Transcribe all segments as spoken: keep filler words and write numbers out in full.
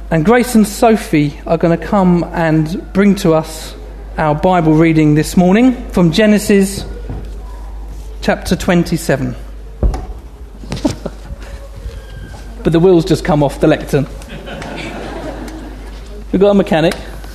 And Grace and Sophie are going to come and bring to us our Bible reading this morning from Genesis chapter twenty-seven. But the wheels just come off the lectern. We've got a mechanic.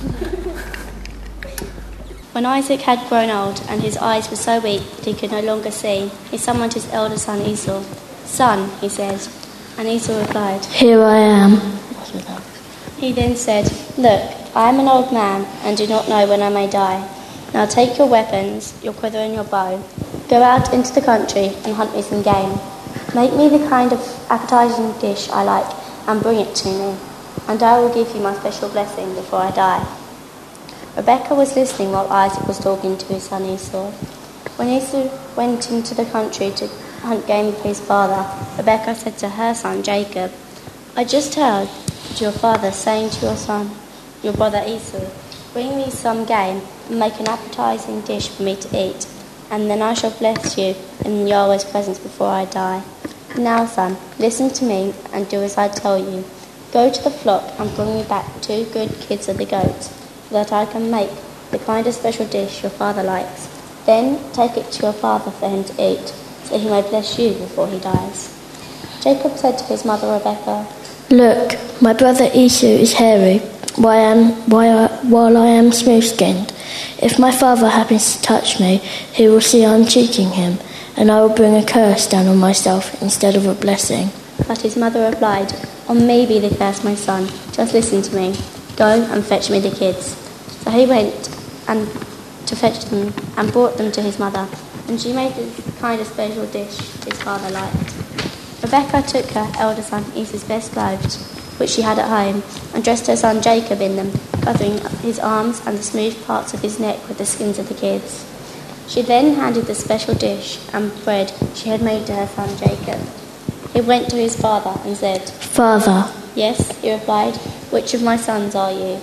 When Isaac had grown old and his eyes were so weak that he could no longer see, he summoned his elder son Esau. "Son," he said, and Esau replied, "Here I am." He then said, "Look, I am an old man and do not know when I may die. Now take your weapons, your quiver and your bow. Go out into the country and hunt me some game. Make me the kind of appetizing dish I like and bring it to me, and I will give you my special blessing before I die." Rebekah was listening while Isaac was talking to his son Esau. When Esau went into the country to hunt game for his father, Rebekah said to her son Jacob, "I just heard your father saying to your son, your brother Esau, 'Bring me some game and make an appetizing dish for me to eat, and then I shall bless you in Yahweh's presence before I die.' Now, son, listen to me and do as I tell you. Go to the flock and bring me back two good kids of the goats, so that I can make the kind of special dish your father likes. Then take it to your father for him to eat, so he may bless you before he dies." Jacob said to his mother Rebekah, "Look, my brother Esau is hairy, while I am, while I, while I am smooth-skinned. If my father happens to touch me, he will see I am cheating him, and I will bring a curse down on myself instead of a blessing." But his mother replied, "On me be the curse, my son. Just listen to me. Go and fetch me the kids." So he went and to fetch them and brought them to his mother, and she made the kind of special dish his father liked. Rebekah took her elder son Esau's best clothes, which she had at home, and dressed her son Jacob in them, covering his arms and the smooth parts of his neck with the skins of the kids. She then handed the special dish and bread she had made to her son Jacob. He went to his father and said, "Father." "Yes," he replied, "which of my sons are you?"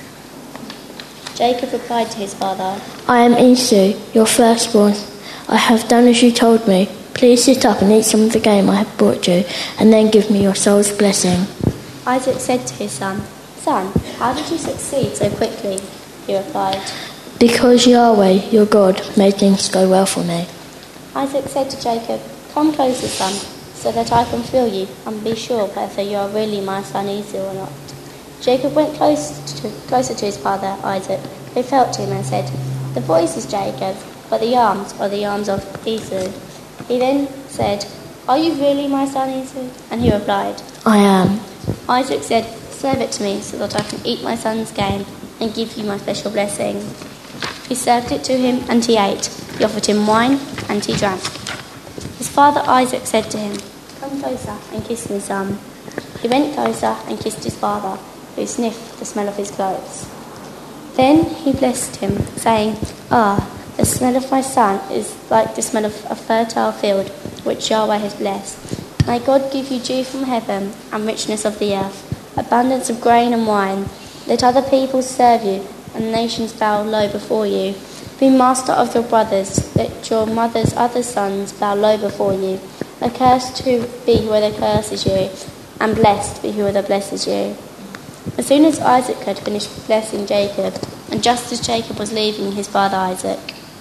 Jacob replied to his father, "I am Esau, your firstborn. I have done as you told me. Please sit up and eat some of the game I have brought you, and then give me your soul's blessing." Isaac said to his son, "Son, how did you succeed so quickly?" He replied, "Because Yahweh, your God, made things go well for me." Isaac said to Jacob, "Come closer, son, so that I can feel you and be sure whether you are really my son Esau or not." Jacob went close to, closer to his father Isaac, who felt him and said, "The voice is Jacob's, but the arms are the arms of Esau." He then said, "Are you really my son Esau?" And he replied, "I am." Isaac said, "Serve it to me so that I can eat my son's game and give you my special blessing." He served it to him and he ate. He offered him wine and he drank. His father Isaac said to him, "Come closer and kiss me, son." He went closer and kissed his father, who sniffed the smell of his clothes. Then he blessed him, saying, "Ah, the smell of my son is like the smell of a fertile field, which Yahweh has blessed. May God give you dew from heaven and richness of the earth, abundance of grain and wine. Let other peoples serve you and nations bow low before you. Be master of your brothers. Let your mother's other sons bow low before you. Accursed who be whoever curses you, and blessed be whoever blesses you." As soon as Isaac had finished blessing Jacob, and just as Jacob was leaving his father Isaac,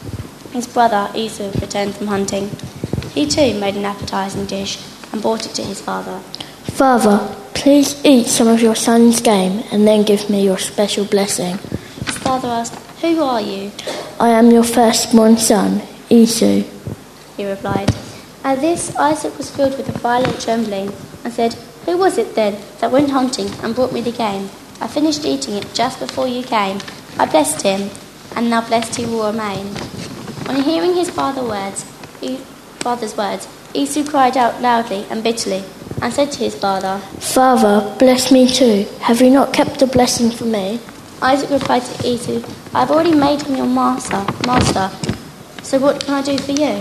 his brother Esau returned from hunting. He too made an appetizing dish and brought it to his father. "Father, please eat some of your son's game and then give me your special blessing." His father asked, "Who are you?" "I am your firstborn son, Esau." He replied. At this, Isaac was filled with a violent trembling and said, "Who was it then that went hunting and brought me the game? I finished eating it just before you came. I blessed him, and now blessed he will remain." On hearing his father words, he, father's words, Esau cried out loudly and bitterly and said to his father, "Father, bless me too. Have you not kept a blessing for me?" Isaac replied to Esau, "I have already made him your master, master. So what can I do for you?"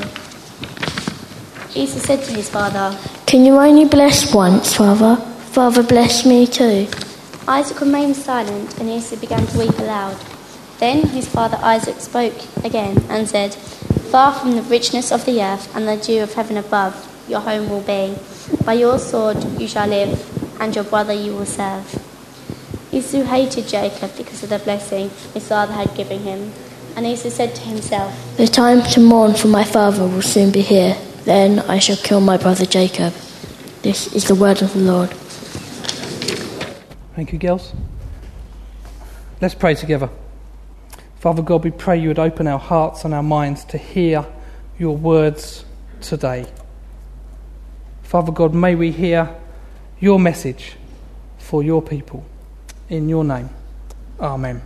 Esau said to his father, "Can you only bless once, Father? Father, bless me too." Isaac remained silent, and Esau began to weep aloud. Then his father Isaac spoke again and said, "Far from the richness of the earth and the dew of heaven above, your home will be. By your sword you shall live, and your brother you will serve." Esau hated Jacob because of the blessing his father had given him. And Esau said to himself, The time to mourn for my father will soon be here. Then I shall kill my brother Jacob. This is the word of the Lord. Thank you, girls. Let's pray together. Father God, we pray you would open our hearts and our minds to hear your words today. Father God, may we hear your message for your people. In your name. Amen.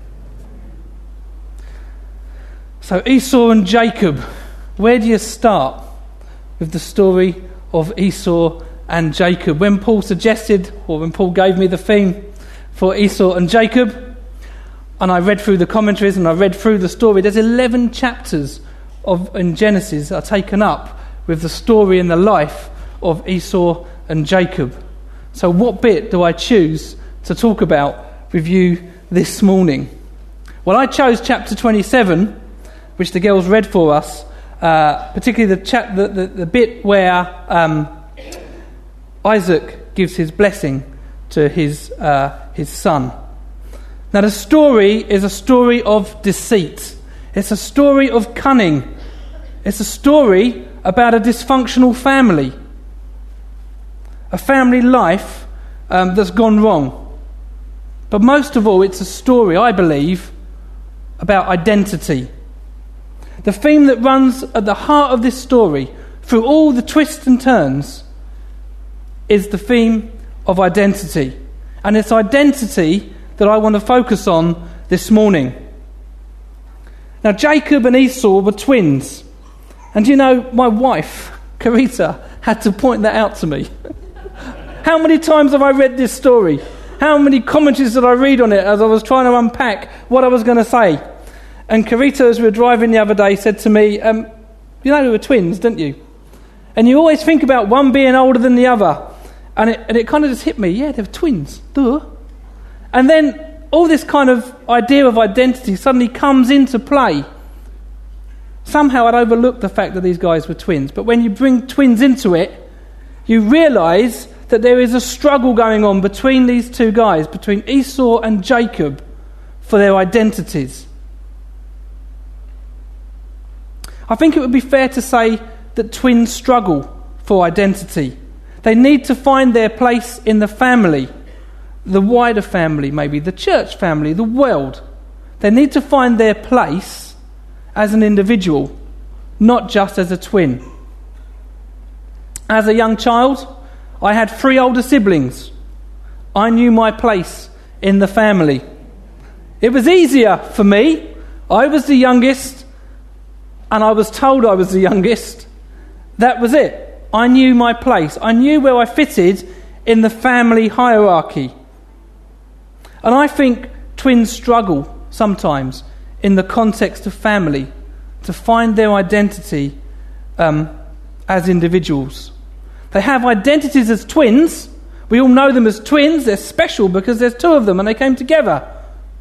So Esau and Jacob, where do you start with the story of Esau and Jacob? When Paul suggested, or when Paul gave me the theme for Esau and Jacob, and I read through the commentaries and I read through the story, there's eleven chapters of in Genesis are taken up with the story and the life of Esau and Jacob. So what bit do I choose to talk about with you this morning? Well, I chose chapter twenty-seven, which the girls read for us, uh, particularly the, chap- the, the, the bit where um, Isaac gives his blessing to his uh, his son. Now, the story is a story of deceit. It's a story of cunning. It's a story about a dysfunctional family, a family life um, that's gone wrong. But most of all, it's a story, I believe, about identity. The theme that runs at the heart of this story, through all the twists and turns, is the theme of identity. And it's identity that I want to focus on this morning. Now, Jacob and Esau were twins. And you know, my wife, Carita, had to point that out to me. How many times have I read this story? How many commentaries did I read on it as I was trying to unpack what I was going to say? And Carita, as we were driving the other day, said to me, um, you know, we were twins, didn't you? And you always think about one being older than the other. And it, and it kind of just hit me, yeah, they're twins, duh. And then all this kind of idea of identity suddenly comes into play. Somehow I'd overlooked the fact that these guys were twins. But when you bring twins into it, you realise that there is a struggle going on between these two guys, between Esau and Jacob, for their identities. I think it would be fair to say that twins struggle for identity. They need to find their place in the family, the wider family maybe, the church family, the world. They need to find their place as an individual, not just as a twin. As a young child, I had three older siblings. I knew my place in the family. It was easier for me. I was the youngest, and I was told I was the youngest. That was it. I knew my place. I knew where I fitted in the family hierarchy. And I think twins struggle sometimes in the context of family to find their identity um, as individuals. They have identities as twins. We all know them as twins. They're special because there's two of them and they came together.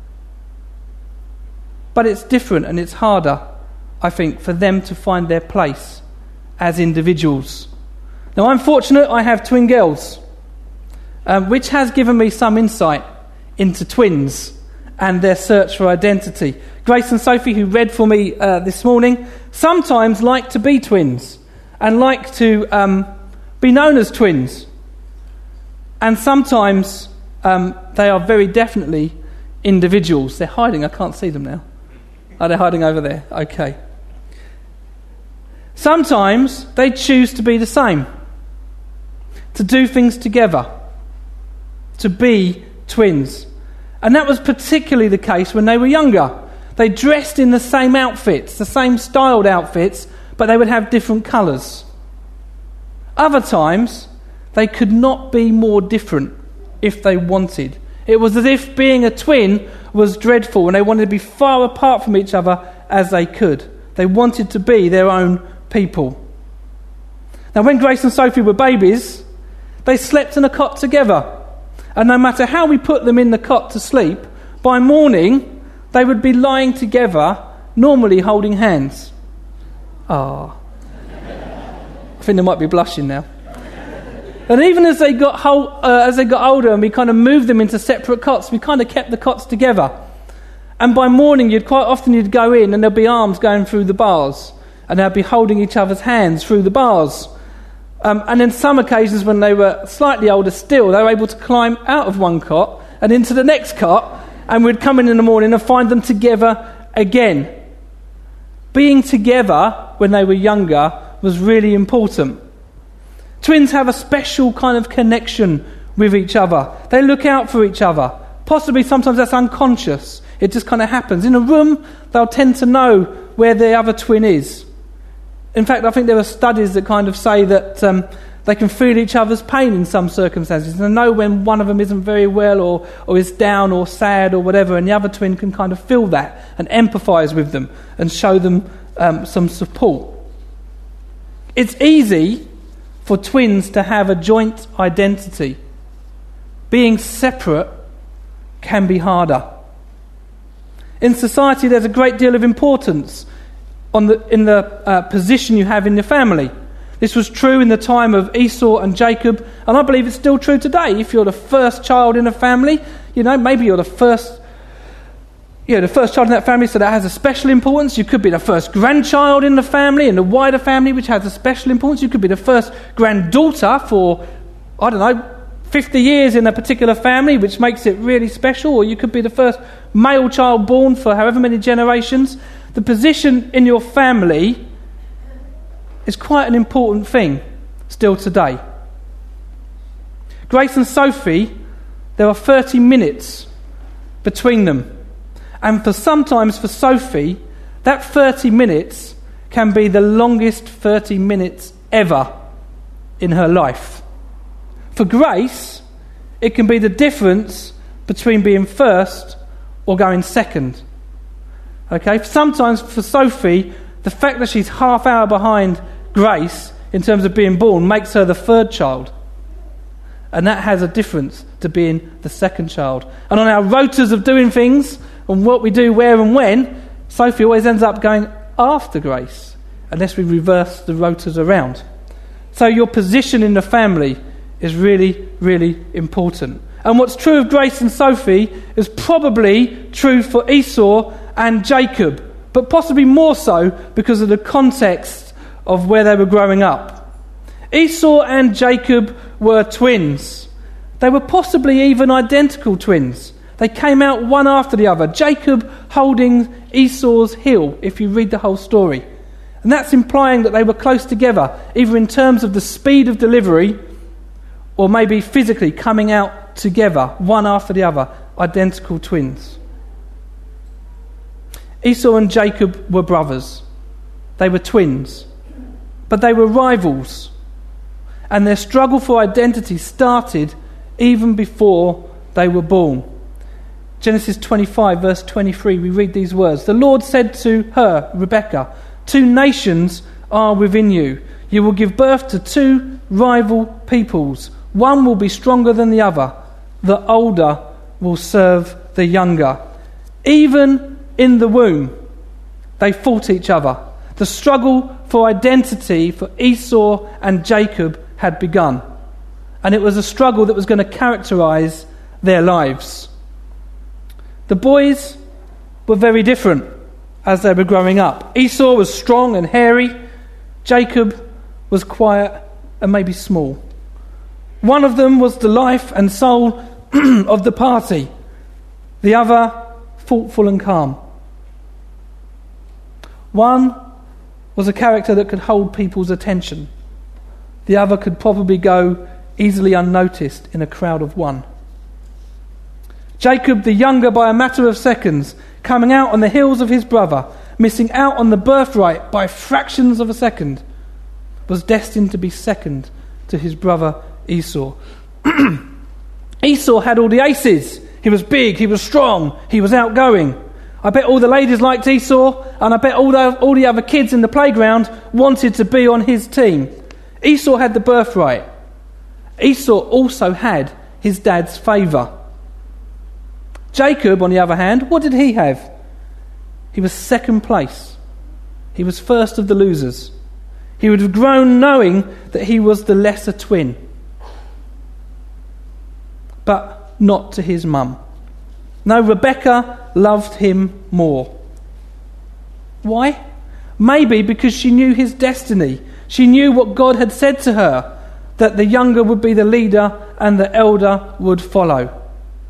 But it's different and it's harder, I think, for them to find their place as individuals. Now, I'm fortunate I have twin girls, um, which has given me some insight into twins and their search for identity. Grace and Sophie, who read for me uh, this morning, sometimes like to be twins and like to um, be known as twins. And sometimes um, they are very definitely individuals. They're hiding. I can't see them now. Oh, they're hiding over there. Okay. Sometimes they choose to be the same, to do things together, to be twins. And that was particularly the case when they were younger. They dressed in the same outfits, the same styled outfits, but they would have different colours. Other times, they could not be more different if they wanted. It was as if being a twin was dreadful and they wanted to be far apart from each other as they could. They wanted to be their own people. Now, when Grace and Sophie were babies, they slept in a cot together. And no matter how we put them in the cot to sleep, by morning they would be lying together, normally holding hands. Ah, I think they might be blushing now. And even as they got whole, uh, as they got older and we kind of moved them into separate cots, we kind of kept the cots together. And by morning, you'd quite often you'd go in and there'd be arms going through the bars, and they'd be holding each other's hands through the bars. Um, and then some occasions when they were slightly older still, they were able to climb out of one cot and into the next cot, and we'd come in in the morning and find them together again. Being together when they were younger was really important. Twins have a special kind of connection with each other. They look out for each other. Possibly sometimes that's unconscious. It just kind of happens. In a room, they'll tend to know where the other twin is. In fact, I think there are studies that kind of say that um, they can feel each other's pain in some circumstances. They know when one of them isn't very well or, or is down or sad or whatever, and the other twin can kind of feel that and empathise with them and show them um, some support. It's easy for twins to have a joint identity. Being separate can be harder. In society, there's a great deal of importance on the, in the uh, position you have in your family. This was true in the time of Esau and Jacob, and I believe it's still true today. If you're the first child in a family, you know, maybe you're the first, you know, the first child in that family, so that has a special importance. You could be the first grandchild in the family, in the wider family, which has a special importance. You could be the first granddaughter for, I don't know, fifty years in a particular family, which makes it really special. Or you could be the first male child born for however many generations. The position in your family is quite an important thing still today. Grace and Sophie, there are thirty minutes between them. And for sometimes for Sophie, that thirty minutes can be the longest thirty minutes ever in her life. For Grace, it can be the difference between being first or going second. Okay, sometimes for Sophie, the fact that she's half hour behind Grace in terms of being born makes her the third child. And that has a difference to being the second child. And on our rotas of doing things and what we do where and when, Sophie always ends up going after Grace, unless we reverse the rotas around. So your position in the family is really, really important. And what's true of Grace and Sophie is probably true for Esau and Jacob, but possibly more so because of the context of where they were growing up. Esau and Jacob were twins. They were possibly even identical twins. They came out one after the other, Jacob holding Esau's heel, if you read the whole story. And that's implying that they were close together, either in terms of the speed of delivery or maybe physically coming out together, one after the other, identical twins. Esau and Jacob were brothers. They were twins. But they were rivals. And their struggle for identity started even before they were born. Genesis twenty-five, verse twenty-three, we read these words. The Lord said to her, Rebekah, two nations are within you. You will give birth to two rival peoples. One will be stronger than the other. The older will serve the younger. Even in the womb, they fought each other. The struggle for identity for Esau and Jacob had begun. And it was a struggle that was going to characterize their lives. The boys were very different as they were growing up. Esau was strong and hairy. Jacob was quiet and maybe small. One of them was the life and soul of the party. The other, thoughtful and calm. One was a character that could hold people's attention. The other could probably go easily unnoticed in a crowd of one. Jacob, the younger by a matter of seconds, coming out on the heels of his brother, missing out on the birthright by fractions of a second, was destined to be second to his brother Esau. Esau had all the aces. He was big, he was strong, he was outgoing. I bet all the ladies liked Esau, and I bet all the, all the other kids in the playground wanted to be on his team. Esau had the birthright. Esau also had his dad's favour. Jacob, on the other hand, what did he have? He was second place. He was first of the losers. He would have grown knowing that he was the lesser twin. but not to his mum. No, Rebecca loved him more. Why? Maybe because she knew his destiny. She knew what God had said to her, that the younger would be the leader and the elder would follow.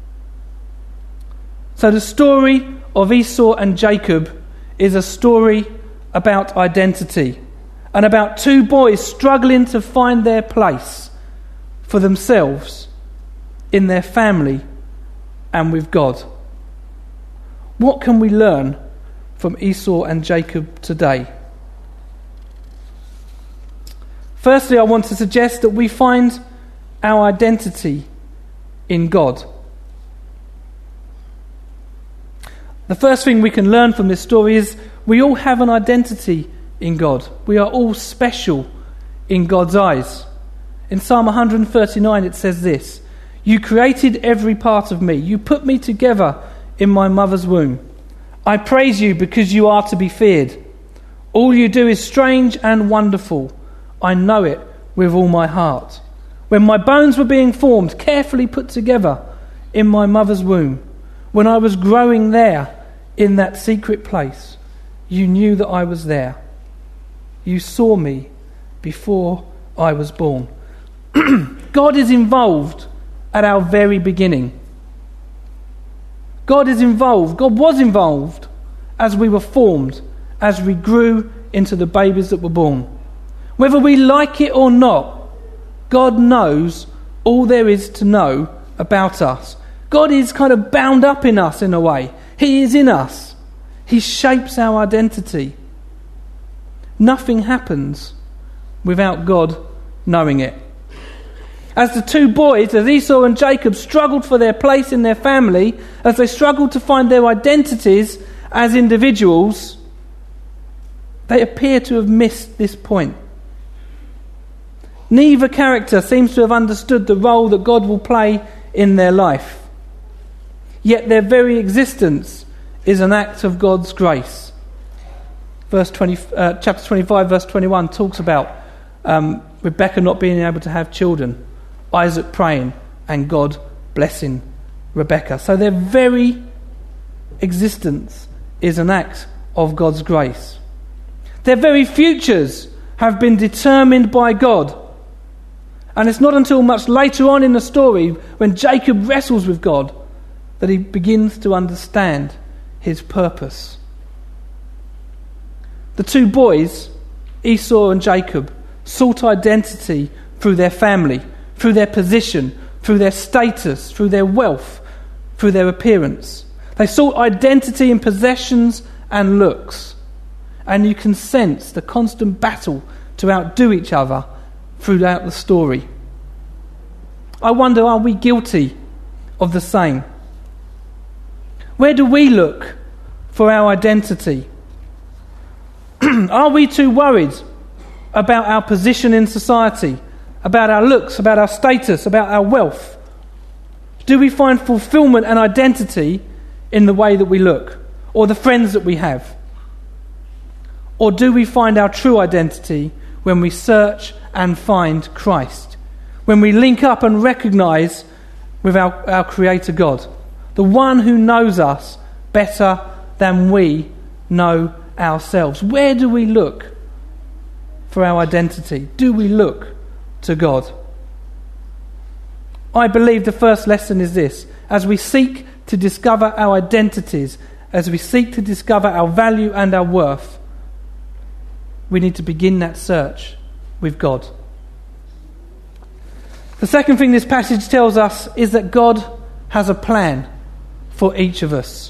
So the story of Esau and Jacob is a story about identity and about two boys struggling to find their place for themselves, in their family and with God. What can we learn from Esau and Jacob today? Firstly, I want to suggest that we find our identity in God. The first thing we can learn from this story is we all have an identity in God. We are all special in God's eyes. In Psalm one thirty-nine it says this: "You created every part of me. You put me together in my mother's womb. I praise you because you are to be feared. All you do is strange and wonderful. I know it with all my heart. When my bones were being formed, carefully put together in my mother's womb, when I was growing there in that secret place, you knew that I was there. You saw me before I was born." God is involved at our very beginning. God is involved. God was involved as we were formed, as we grew into the babies that were born. Whether we like it or not, God knows all there is to know about us. God is kind of bound up in us in a way. He is in us. He shapes our identity. Nothing happens without God knowing it. As the two boys, as Esau and Jacob, struggled for their place in their family, as they struggled to find their identities as individuals, they appear to have missed this point. Neither character seems to have understood the role that God will play in their life. Yet their very existence is an act of God's grace. Verse twenty, uh, chapter twenty-five, verse twenty-one talks about um, Rebecca not being able to have children, Isaac praying, and God blessing Rebecca. So their very existence is an act of God's grace. Their very futures have been determined by God. And it's not until much later on in the story, when Jacob wrestles with God, that he begins to understand his purpose. The two boys, Esau and Jacob, sought identity through their family, through their position, through their status, through their wealth, through their appearance. They sought identity in possessions and looks. And you can sense the constant battle to outdo each other throughout the story. I wonder, are we guilty of the same? Where do we look for our identity? Are we too worried about our position in society, about our looks, about our status, about our wealth? Do we find fulfillment and identity in the way that we look, or the friends that we have? Or do we find our true identity when we search and find Christ, when we link up and recognise with our, our Creator God, the one who knows us better than we know ourselves? Where do we look for our identity? Do we look to God? I believe the first lesson is this: as we seek to discover our identities, as we seek to discover our value and our worth, we need to begin that search with God. The second thing this passage tells us is that God has a plan for each of us.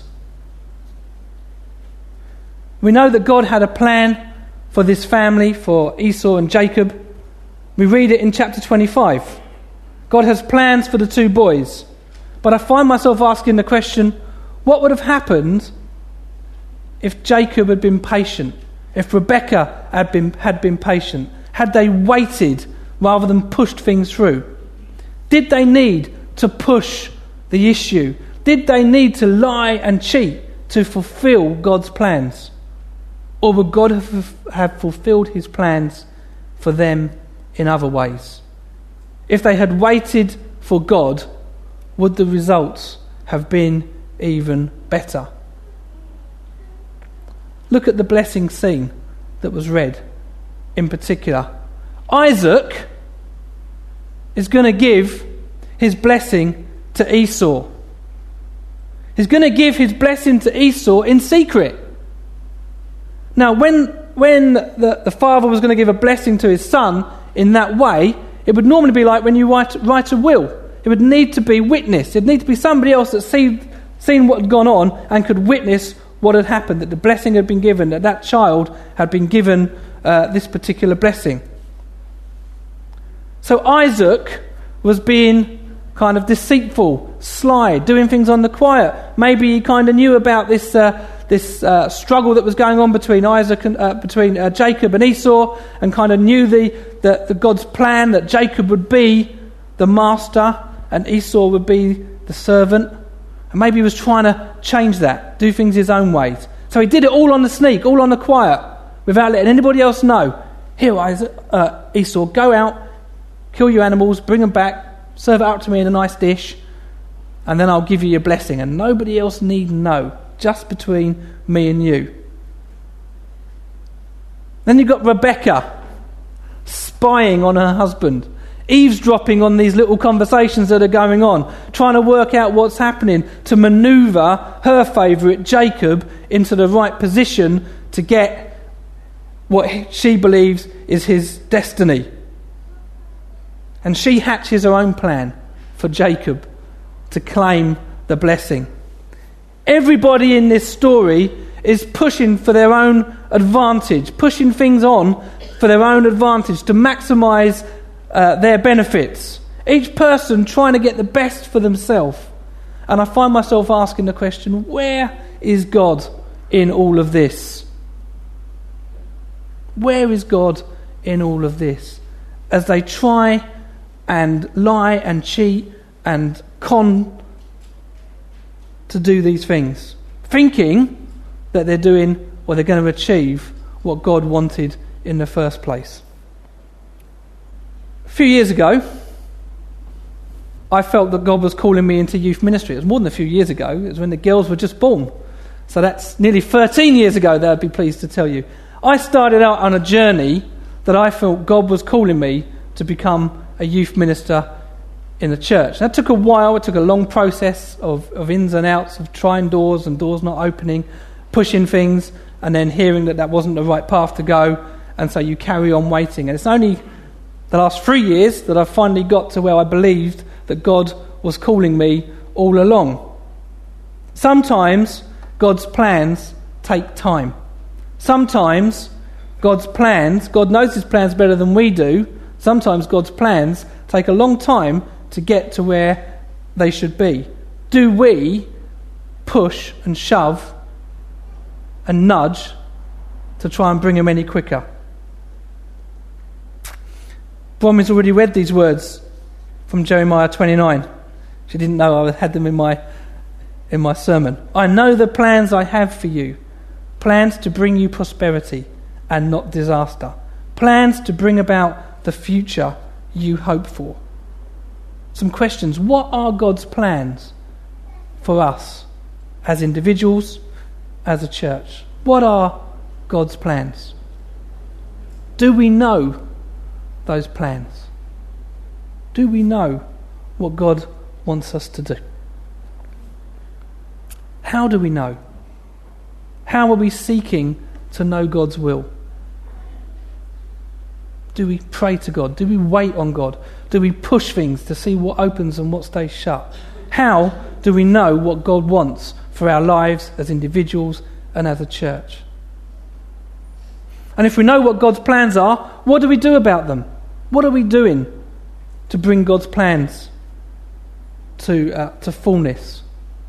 We know that God had a plan for this family, for Esau and Jacob. We read it in chapter twenty-five. God has plans for the two boys. But I find myself asking the question, what would have happened if Jacob had been patient? If Rebecca had been, had been patient? Had they waited rather than pushed things through? Did they need to push the issue? Did they need to lie and cheat to fulfill God's plans? Or would God have, have fulfilled his plans for them in other ways? If they had waited for God, would the results have been even better? Look at the blessing scene that was read in particular. Isaac is going to give his blessing to Esau. He's going to give his blessing to Esau in secret. Now, when when the, the father was going to give a blessing to his son in that way, it would normally be like when you write, write a will. It would need to be witnessed. It would need to be somebody else that seen, seen what had gone on and could witness what had happened, that the blessing had been given, that that child had been given uh, this particular blessing. So Isaac was being kind of deceitful, sly, doing things on the quiet. Maybe he kind of knew about this uh, this uh, struggle that was going on between Isaac and uh, between uh, Jacob and Esau, and kind of knew the, the the God's plan that Jacob would be the master and Esau would be the servant. And maybe he was trying to change that, do things his own ways. So he did it all on the sneak, all on the quiet, without letting anybody else know. Here, Isaac, uh, Esau, go out, kill your animals, bring them back, serve it out to me in a nice dish, and then I'll give you your blessing. And nobody else need know, just between me and you. Then you've got Rebecca spying on her husband, eavesdropping on these little conversations that are going on, trying to work out what's happening to manoeuvre her favourite Jacob into the right position to get what she believes is his destiny. And she hatches her own plan for Jacob to claim the blessing. Everybody in this story is pushing for their own advantage, pushing things on for their own advantage to maximise uh, their benefits. Each person trying to get the best for themselves. And I find myself asking the question, where is God in all of this? Where is God in all of this? As they try and lie and cheat and con to do these things, thinking that they're doing or they're going to achieve what God wanted in the first place. A few years ago, I felt that God was calling me into youth ministry. It was more than a few years ago. It was when the girls were just born. So that's nearly thirteen years ago, that I'd be pleased to tell you. I started out on a journey that I felt God was calling me to become a youth minister in the church. That took a while. It took a long process of, of ins and outs, of trying doors and doors not opening, pushing things, and then hearing that that wasn't the right path to go, and so you carry on waiting. And it's only the last three years that I finally got to where I believed that God was calling me all along. Sometimes God's plans take time. Sometimes God's plans, God knows his plans better than we do. Sometimes God's plans take a long time to get to where they should be. Do we push and shove and nudge to try and bring him any quicker? Bronwyn's already read these words from Jeremiah twenty-nine. She didn't know I had them in my in my sermon. I know the plans I have for you, plans to bring you prosperity and not disaster, plans to bring about the future you hope for. Some questions. What are God's plans for us as individuals, as a church? What are God's plans? Do we know those plans? Do we know what God wants us to do? How do we know? How are we seeking to know God's will? Do we pray to God? Do we wait on God? Do we push things to see what opens and what stays shut? How do we know what God wants for our lives as individuals and as a church? And if we know what God's plans are, what do we do about them? What are we doing to bring God's plans to uh, to fullness?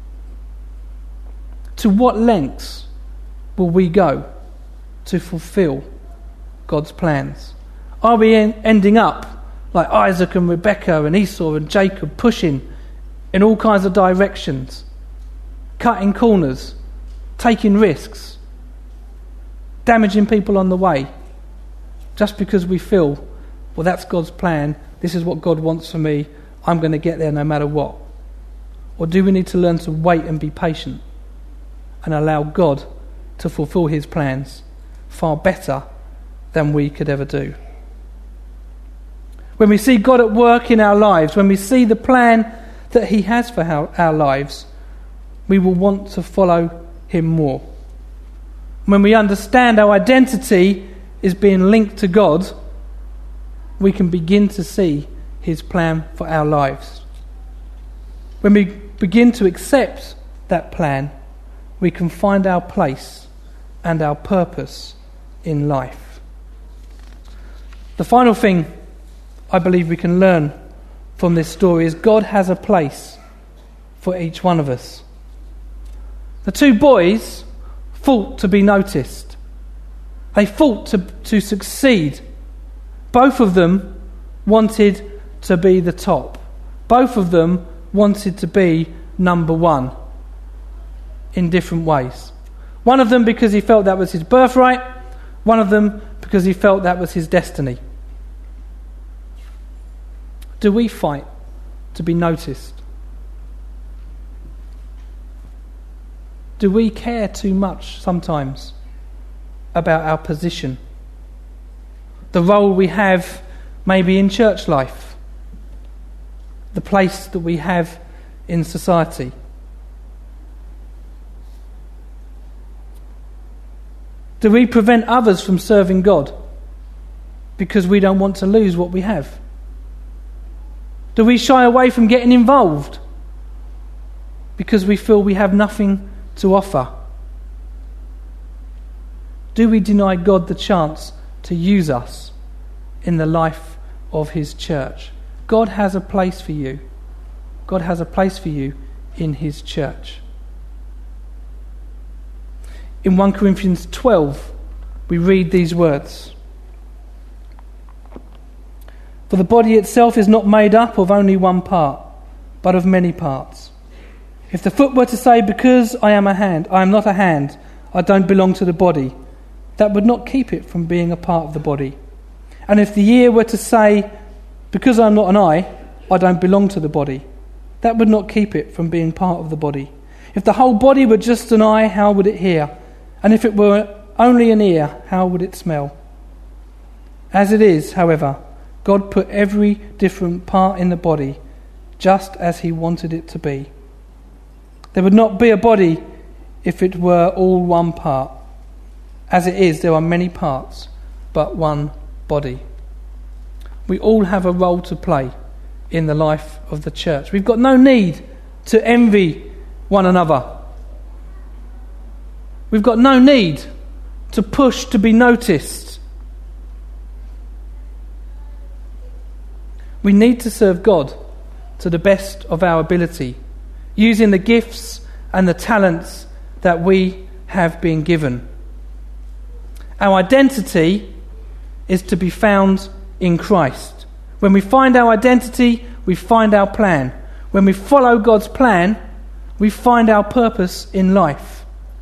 To what lengths will we go to fulfill God's plans? Are we en- ending up like Isaac and Rebecca and Esau and Jacob, pushing in all kinds of directions, cutting corners, taking risks, damaging people on the way, just because we feel, well, that's God's plan, this is what God wants for me, I'm going to get there no matter what? Or do we need to learn to wait and be patient and allow God to fulfill his plans far better than we could ever do? When we see God at work in our lives, when we see the plan that he has for our, our lives, we will want to follow him more. When we understand our identity is being linked to God, we can begin to see his plan for our lives. When we begin to accept that plan, we can find our place and our purpose in life. The final thing I believe we can learn from this story is God has a place for each one of us. The two boys fought to be noticed. They fought to, to succeed. Both of them wanted to be the top. Both of them wanted to be number one in different ways. One of them because he felt that was his birthright. One of them because he felt that was his destiny. Do we fight to be noticed? Do we care too much sometimes about our position? The role we have maybe in church life? The place that we have in society? Do we prevent others from serving God because we don't want to lose what we have? Do we shy away from getting involved because we feel we have nothing to offer? Do we deny God the chance to use us in the life of his church? God has a place for you. God has a place for you in his church. In First Corinthians twelve, we read these words. For the body itself is not made up of only one part, but of many parts. If the foot were to say, because I am a hand, I am not a hand, I don't belong to the body, that would not keep it from being a part of the body. And if the ear were to say, because I am not an eye, I don't belong to the body, that would not keep it from being part of the body. If the whole body were just an eye, how would it hear? And if it were only an ear, how would it smell? As it is, however, God put every different part in the body just as he wanted it to be. There would not be a body if it were all one part. As it is, there are many parts, but one body. We all have a role to play in the life of the church. We've got no need to envy one another. We've got no need to push to be noticed. We need to serve God to the best of our ability, using the gifts and the talents that we have been given. Our identity is to be found in Christ. When we find our identity, we find our plan. When we follow God's plan, we find our purpose in life.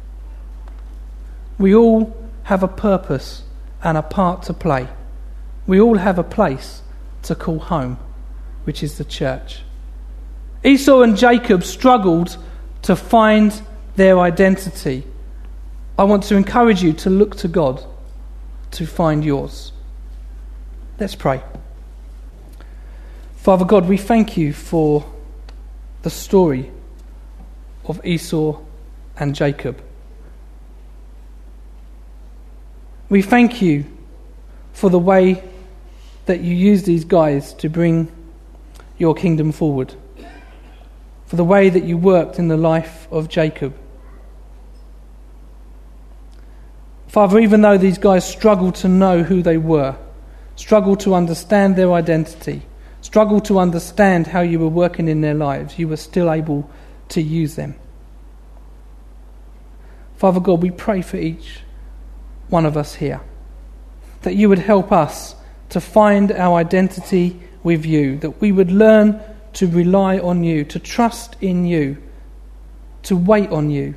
We all have a purpose and a part to play. We all have a place to call home, which is the church. Esau and Jacob struggled to find their identity. I want to encourage you to look to God to find yours. Let's pray. Father God, we thank you for the story of Esau and Jacob. We thank you for the way that you use these guys to bring your kingdom forward, for the way that you worked in the life of Jacob. Father, even though these guys struggled to know who they were, struggled to understand their identity, struggled to understand how you were working in their lives, you were still able to use them. Father God, we pray for each one of us here, that you would help us to find our identity with you, that we would learn to rely on you, to trust in you, to wait on you,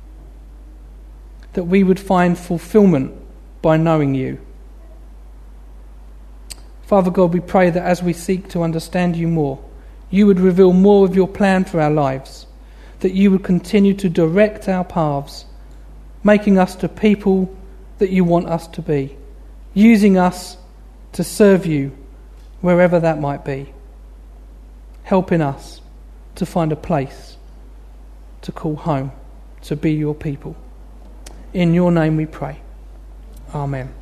that we would find fulfillment by knowing you. Father God, we pray that as we seek to understand you more, you would reveal more of your plan for our lives, that you would continue to direct our paths, making us the people that you want us to be, using us to serve you wherever that might be, helping us to find a place to call home, to be your people. In your name we pray. Amen.